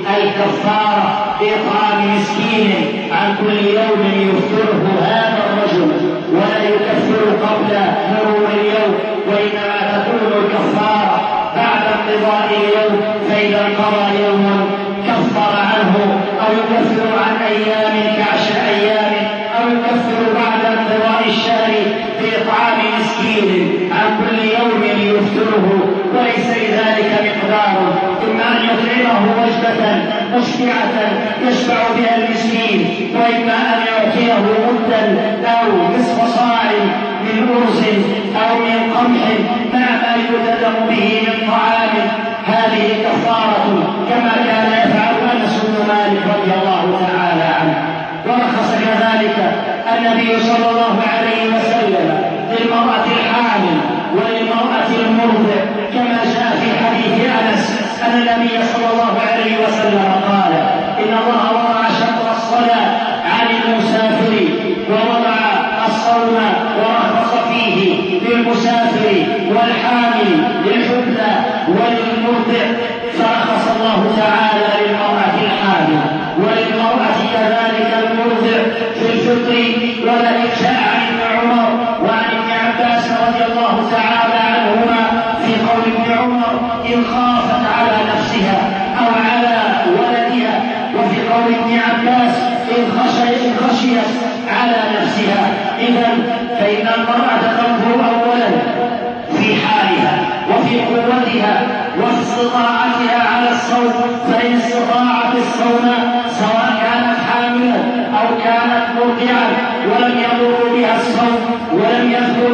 الكفارة بإطعام مسكين عن كل يوم يفطره هذا الرجل ولا يكفر قبل مرور اليوم، وإنما تكون الكفارة بعد انقضاء اليوم. فإذا انقضى يوم كفر عنه أو يكفر عن أيام كعشر أيام أو يكفر بعد انقضاء الشهر بإطعام مسكين عن كل يوم يفطره، وليس لذلك مقدار، إما أن يطعمه وجبة مشبعة يشبع بها المسكين، وإما أن يعطيه مدا أو نصف صاع من أرز أو من قمح مع ما يلتزم به من طعام. هذه كفارة كما كان يفعل أنس بن مالك رضي الله تعالى عنه. ورخص كذلك النبي صلى الله عليه وسلم للمرأة الحامل وللمرأة المرضع كما جاء في حديث أنس أن النبي صلى الله عليه وسلم قال إن الله وضع شطر الصلاة عن المسافر ووضع الصوم ورخص فيه للمسافر والحامل للحبلى وللمرضع. فرخص الله تعالى للمرأة الحامل وللمرأة كذلك المرضع في الفطر. ولكن جاء عن ابن عمر وعن ابن عباس رضي الله تعالى عنهما في قول ابن عمر إن خافت على نفسها أو على ولدها، وفي قول ابن عباس إن خشيت على نفسها. إذن فإن المرأة تنظر أولا في حالها وفي قوتها وفي استطاعتها على الصوم، فإن استطاعت الصوم سواء كانت حاملا أو كانت مرضعا ولم يضر بها الصوم ولم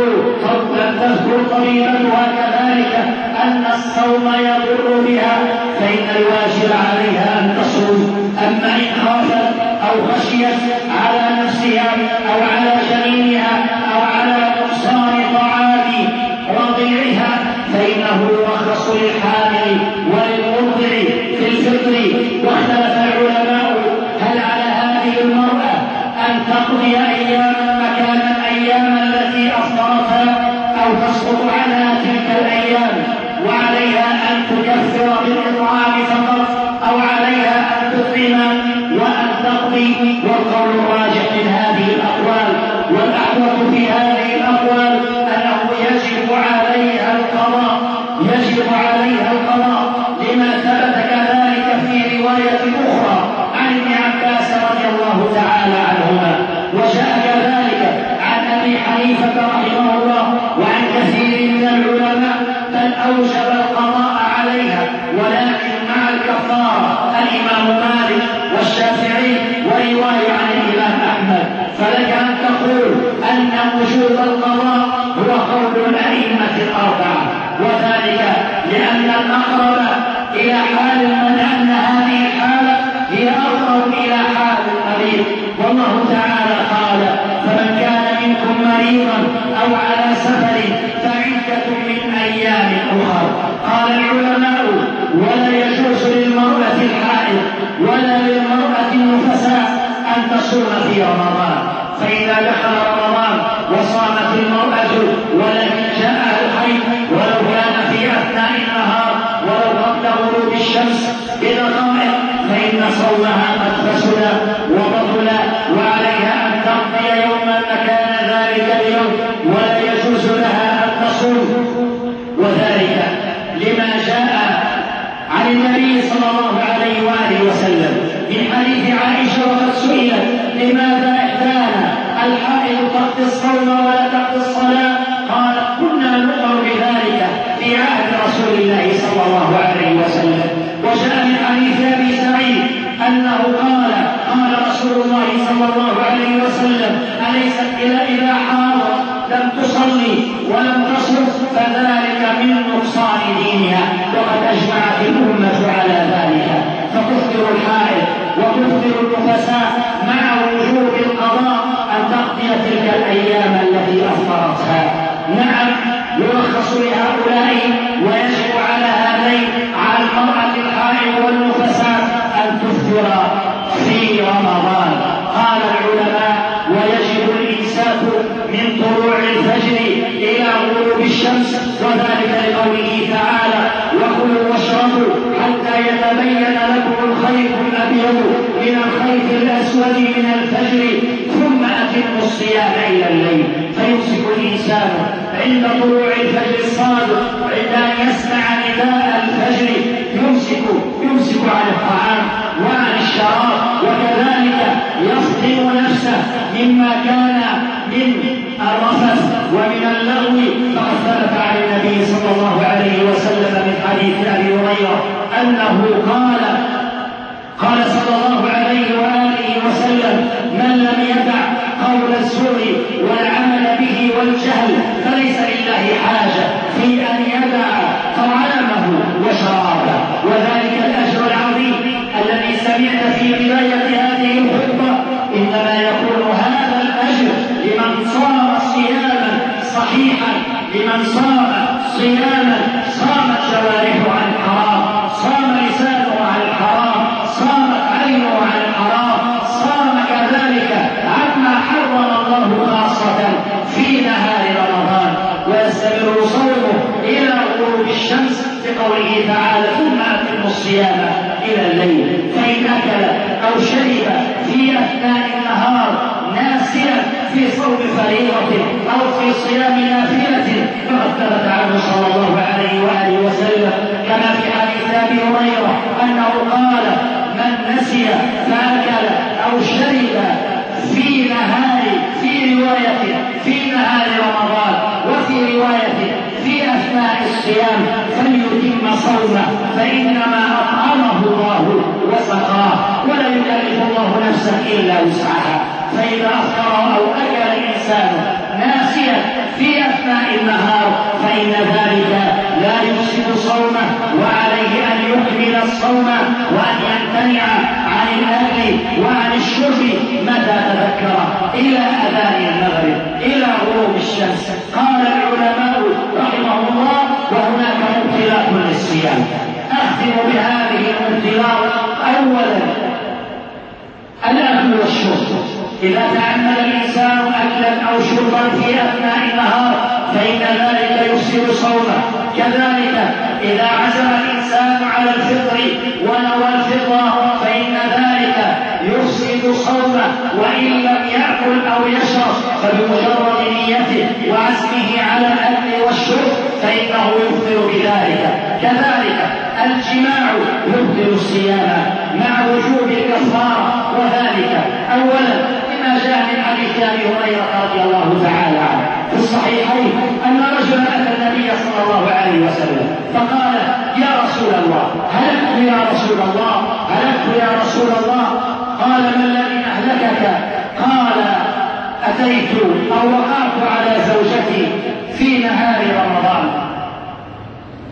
تذكر طبيبتها كذلك أن الصوم يضر بها فإن الواجب عليها أن تصوم. أما إن خافت أو خشيت على نفسها أو على جنينها أو على نقصان طعام رضيعها فإنه يرخص للحامل وللمرضع في الفطر. واختلف العلماء هل على هذه المرأة أن تقضي أياما مكان الأيام التي أفطرتها أو تسقط عنها تلك الأيام وعليها أن تكفر بالإطعام فقط أو عليها أن تطعم وأن تقضي. والقول الراجح من هذه الأقوال والأحوط في هذه الأقوال أنه يجب عليها القضاء لما ثبت كذلك في رواية أخرى عن ابن عباس رضي الله تعالى عنهما. وجاء كذلك عن أبي حنيفة رحمه الله وعن كثير من العلماء بل أوجب القضاء عليها ولكن مع الكفارة الإمام مالك والشافعي ورواية عن الإمام أحمد. فلك أن تقول أن وجوب القضاء هو قول الأئمة الأربعة، وذلك لأن أن أقرب إلى حال أن هذه الحالة هي أقرب إلى حال المريض. والله تعالى قال: فمن كان منكم مريضا أو على سفر فعدة من أيام أخر. قال العلماء: ولا يجوز للمرأة الحائض ولا للمرأة النفساء أن تصوم في رمضان، فإذا دخل رمضان وصامت المرأة ولكن جاءها الحيض ولو كان في أثناء النهار ولو قبل غروب الشمس بدقائق فإن صومها قد فسد وبطل، وعليها أن تقضي يوما مكان ذلك اليوم ولا يجوز لها أن تصوم. وذلك لما جاء عن النبي صلى الله عليه وآله وسلم من حديث عائشة وقد سئلت: لماذا إحدانا الحائض تقضي الصوم ولا تقضي الصلاة؟ قالت: كنا نؤمر بذلك في عهد رسول الله صلى الله عليه وسلم. وجاء من حديث أبي سعيد أنه قال: قال رسول الله صلى الله عليه وسلم: أليست إذا حاضت لم تصلي ولم تصم فذلك من نقصان دينها. وقد أجمعت الأمة على ذلك، فتفطر الحائض وتفطر النفساء مع وجوب القضاء أن تقضي تلك الأيام التي أفطرتها. نعم، يرخص لهؤلاء ويجب على هذين على المرأة الحائض والنفساء أن تفطر في رمضان. قال العلماء: ويجب الإمساك من طلوع الفجر إلى غروب الشمس، وذلك لقوله تعالى: وكلوا واشربوا حتى يتبين لكم الخيط الأبيض من الخيط الأسود من الفجر ثم أتموا الصيام إلى الليل. فيمسك الإنسان عند طلوع الفجر الصادق، عند أن يسمع نداء الفجر يمسك عن الطعام وعن الشراب، وكذلك يفطن نفسه مما كان من الرفث ومن اللغو. فقد ثبت عن النبي صلى الله عليه وسلم من حديث أبي هريرة أنه قال صلى الله عليه وآله وسلم: من لم يدع قول الزور والعمل به والجهل فليس لله حاجة في أن يدع طعامه وشرابه. وذلك الأجر العظيم الذي سمعت في بداية هذه الخطبة إنما يكون هذا الأجر لمن صام صياما صحيحا، لمن صام صياما صامت جوارحه عن الحرام، صام لسانه عن الحرام، صامت عينه عن الحرام، صام كذلك عما حرم الله خاصة في نهار رمضان، ويستمر صومه إلى غروب الشمس بقوله تعالى: ثم أتموا الصيام إلى الليل. فإن أكل أو شرب في أثناء النهار ناسيا في صوم فريضة أو في صيام نافلة فقد ثبت عنه صلى الله عليه وآله وسلم كما في حديث أبي هريرة أنه قال: من نسي فأكل أو شرب في نهار رمضان وفي رواية في أثناء الصيام فليتم صومه فإنما أطعمه الله وسقاه، ولا يكلف الله نفسا إلا وسعها. فإذا أفطر أو أكل الإنسان ناسيا في أثناء النهار فإن ذلك لا يفسد صومه، وعليه أن يكمل الصوم وأن يمتنع عن الأكل وعن الشرب متى تذكر إلى أذان المغرب إلى غروب الشمس. قال العلماء رحمه الله: وهناك مبطلات للصيام. أختم بهذه المبطلات: أولا الأكل والشرب. إذا تعمد الإنسان أكلا أو شربا في أثناء النهار فإن ذلك يفسد صومه. كذلك إذا عزم الإنسان على الفطر ونوى الفطر فإن ذلك يفسد صومه، وإن لم يأكل أو يشرب فبمجرد نيته وعزمه على الأكل والشرب فإنه يفطر بذلك. كذلك الجماع يبطل الصيام مع وجوب الكفارة، وذلك أولا لما جاء من حديث أبي هريرة رضي الله تعالى عنه في الصحيحين أن رجلا أتى النبي صلى الله عليه وسلم فقال: يا رسول الله هلكت يا رسول الله هلكت يا رسول الله. قال: ما الذي أهلكك؟ قال: أتيت أو وقعت على زوجتي في نهار رمضان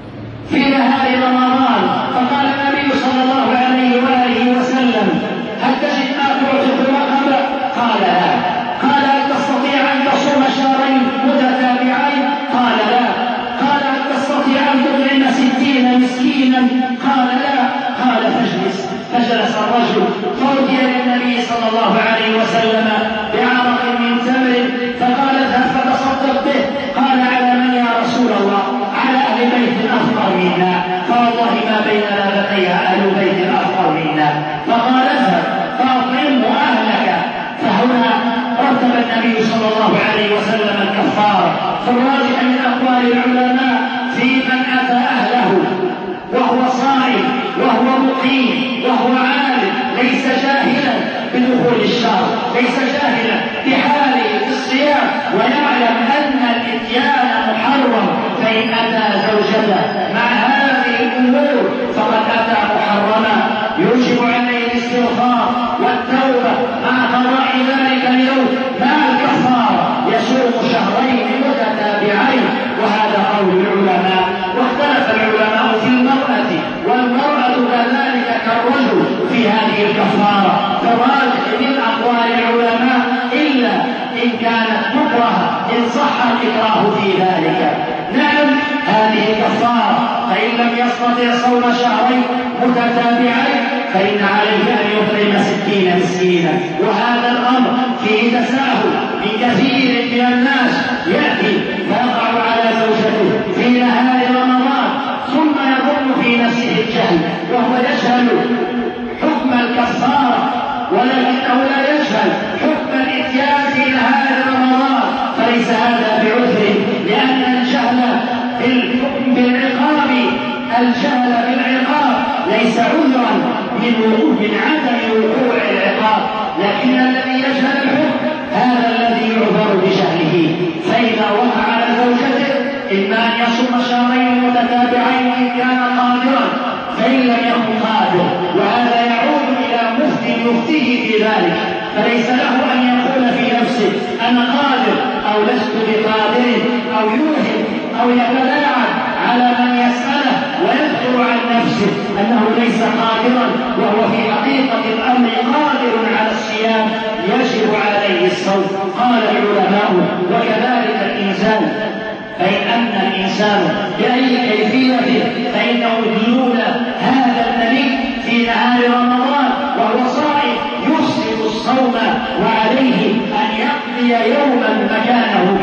في نهار رمضان، فقال النبي صلى الله عليه وآله وسلم: هل تجد ما تعتق رقبة؟ قال لا. قال: هل تستطيع أن تصوم شهرين متتابعين؟ قال لا. قال: هل تستطيع أن تطعم 60 مسكينا؟ قال لا. قال: فاجلس. فجلس الرجل، فأتي للنبي صلى الله عليه وسلم بعرق من تمر، فقال: اذهب فتصدق به. قال: على من يا رسول الله؟ على أهل بيت أفقر منا، فوالله ما بيننا بقي أهل بيت أفقر منا. فقال: اذهب فأطعمه أهلك. فهنا رتب النبي صلى الله عليه وسلم الكفارة. فالراجح من أقوال العلماء في من أتى أهله وهو صائم وهو مقيم وهو عالم، ليس جاهلا بدخول الشهر، ليس جاهلا بحاله في الصيام، ويعلم أن الإتيان محرم، فإن أتى زوجته مع هذه الأمور فقد أتى محرما، يوجب عليه الاستغفار والتوبة مع قضاء ذلك اليوم مع الكفارة، يصوم شهرين متتابعين. وهذا قول العلماء. واختلف العلماء في المرأة، والمرأة كذلك كالرجل في هذه الكفارة. فالراجح من أقوال العلماء إلا إن كانت مكرهة إن صح الإكراه في ذلك. نعم، هذه الكفارة، فإن لم يستطع صوم شهرين متتابعين فإن عليه أن يطعم 60 مسكينا. وهذا الأمر فيه تساهل من كثير من الناس، يأتي فيقع على زوجته في نهار رمضان ثم يظن في نفسه الجهل، وهو يجهل حكم الكفارة ولكنه لا يجهل حكم الإتيان في نهار رمضان، فليس هذا بعذر، لأن الجهل بالعقاب ليس عذرا من عدم وقوع العقاب، لكن الذي يجهل الحكم هذا الذي يعذر بجهله. فإذا وقع على زوجته إما أن يصوم شهرين متتابعين إن كان قادرا، فإن لم يكن قادر، وهذا يعود إلى يفتيه في ذلك، فليس له أن يقول في نفسه أنا قادر أو لست بقادر، أو يوهم أو يتلاعب على من يسأله ويذكر عن نفسه أنه ليس قادرا، وهو في حقيقة الأمر قادر على الصيام، يجب عليه الصوم. قال العلماء: وكذلك الإنسان، فإن أن الإنسان بأي كيفية فإنه دلول هذا النبي في نهار رمضان وهو صائم يفسد الصوم، وعليه أن يقضي يوما مكانه.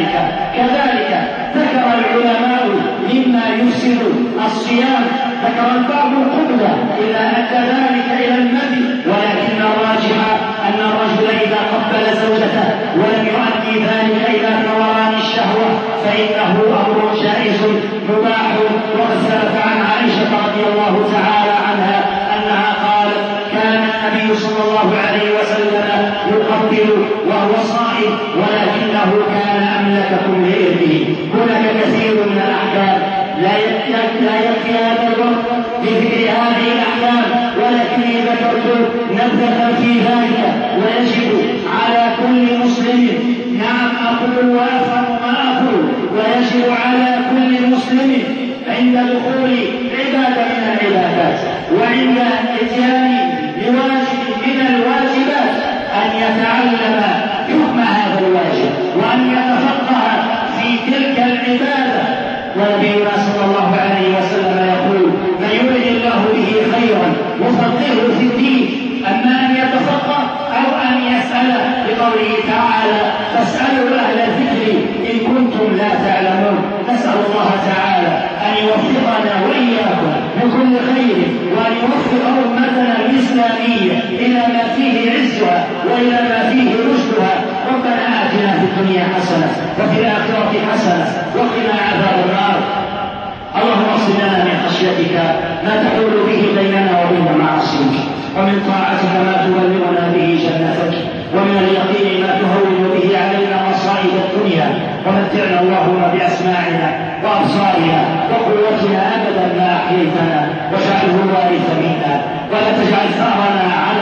كذلك ذكر العلماء مما يفسد الصيام، ذكر البعض القبلة إذا أدى ذلك إلى المذي، ولكن الراجح أن الرجل إذا قبل زوجته ولم يؤدي ذلك إلى ثوران الشهوة فإنه أمر جائز مباح. وقد ثبت عن عائشة رضي الله تعالى عنها أنها قالت: كان النبي صلى الله عليه وسلم يقبل وهو صائم ولكنه كان أملككم لإربه. هناك كثير من الأحكام لا يكفي هذا الوقت لذكر هذه الأحكام، ولكني ذكرت نبذة في ذلك. ويجب على كل مسلم، نعم أقول وأفهم ما أقول، ويجب على كل مسلم عند دخول عبادة من العبادات وعند اتيان بواجب من الواجبات أن يتعلم حكم هذا الواجب وأن يتفقه في تلك العبادة. ونبينا صلى الله عليه وسلم يقول: من يرد الله به خيرا يفقهه في الدين. أما أن يتفقه أو أن يسأل، بقوله تعالى: فاسألوا أهل الذكر إن كنتم لا تعلمون. نسأل الله تعالى أن يوفقنا وإياكم بكل خير، وأن يوفق أمتنا الإسلامية إلى ما فيه عزها وإلى ما فيه رشدها. ربنا آتنا في الدنيا حسنة وفي الآخرة حسنة وقنا عذاب النار. اللهم اغفر لنا من خشيتك ما تحول به بيننا وبين معاصيك، ومن طاعتك ما تبلغنا به جنتك، ومن اليقين ما تهون به علينا مصائب الدنيا. ومتعنا اللهم بأسماعنا وأبصارنا وقوتنا أبدا ما أحييتنا، واجعله الوارث منا، ولا تجعل ثأرنا على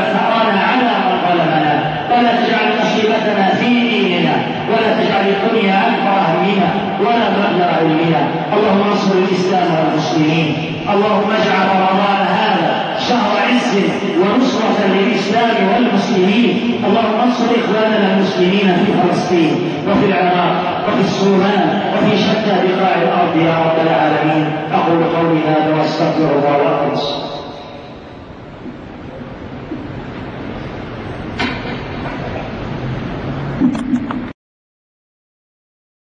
من ظلمنا، ولا تجعل مصيبتنا في ديننا، ولا تجعل الدنيا أكبر همنا ولا مبلغ علمنا. اللهم انصر الإسلام والمسلمين المسلمين. اللهم اجعل رمضان هذا شهر عز ونصرة للإسلام والمسلمين. اللهم انصر إخواننا المسلمين في فلسطين وفي العراق وفي السودان وفي شتى بقاع الأرض يا رب العالمين. أقول قولي هذا واستغفر الله وأخلص.